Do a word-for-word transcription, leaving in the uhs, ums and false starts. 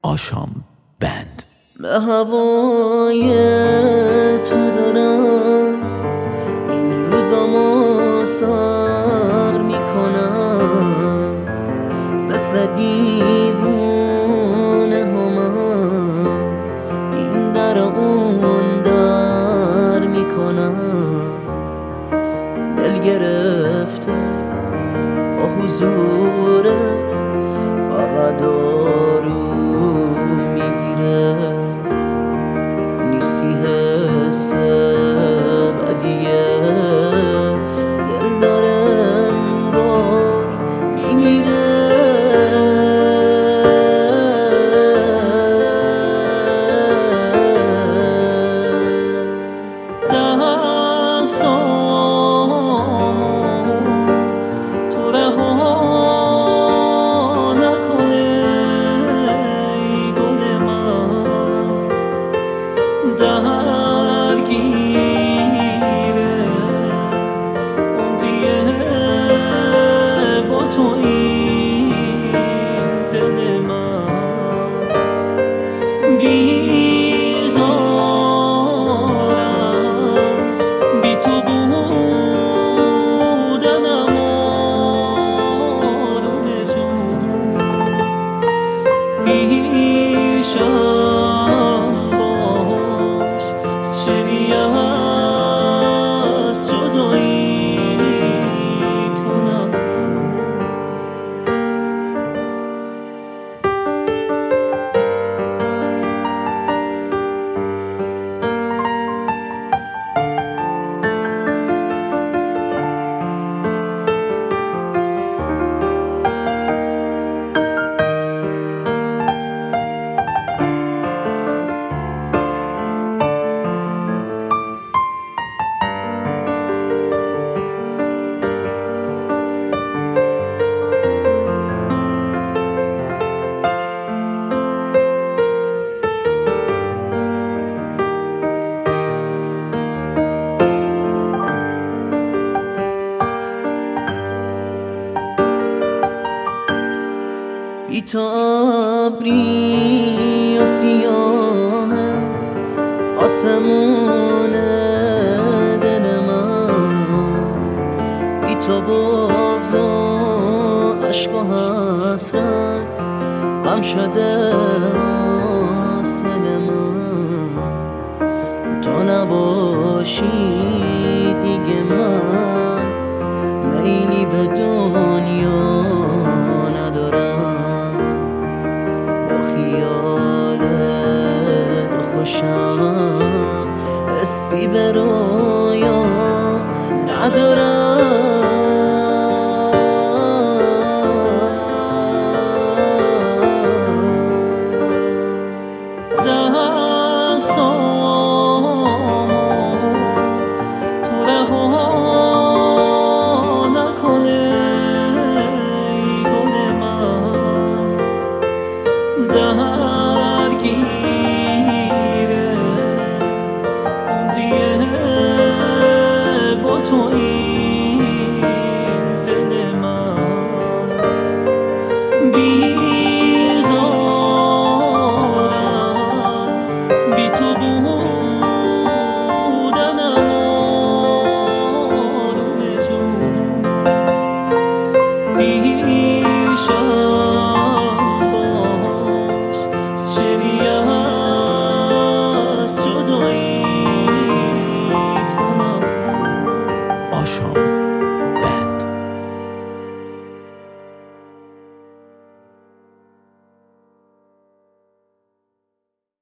آشام بند. به هوای تو دارم این روزامو سر میکنم، مثل دیوونه همم این در اون در میکنم. دل گرفته با حضورت فقط آروم میگیره، نیستی حس بدیه دل داره انگار میمیره. درگیره عمریه با تو این دل من، بیزار از بی تو بودنم آروم جون، پیشم باش چری از جدایی تو نخون. بی تو ابری و سیاه آسمون دل من، بی تو بغض و عشق و حسرت غم شده حاصل من. تو نباشی دیگه من میلی به دنیا ندارم، با خیالت خوشم حسی به رویا ندارم. دستامو تو رها نکنه ای گل من، درگیره عمریه با تو این دل من، بیزار از بی تو بودنم آروم جون، پیشم باش چری از جدایی تو نخون. آشام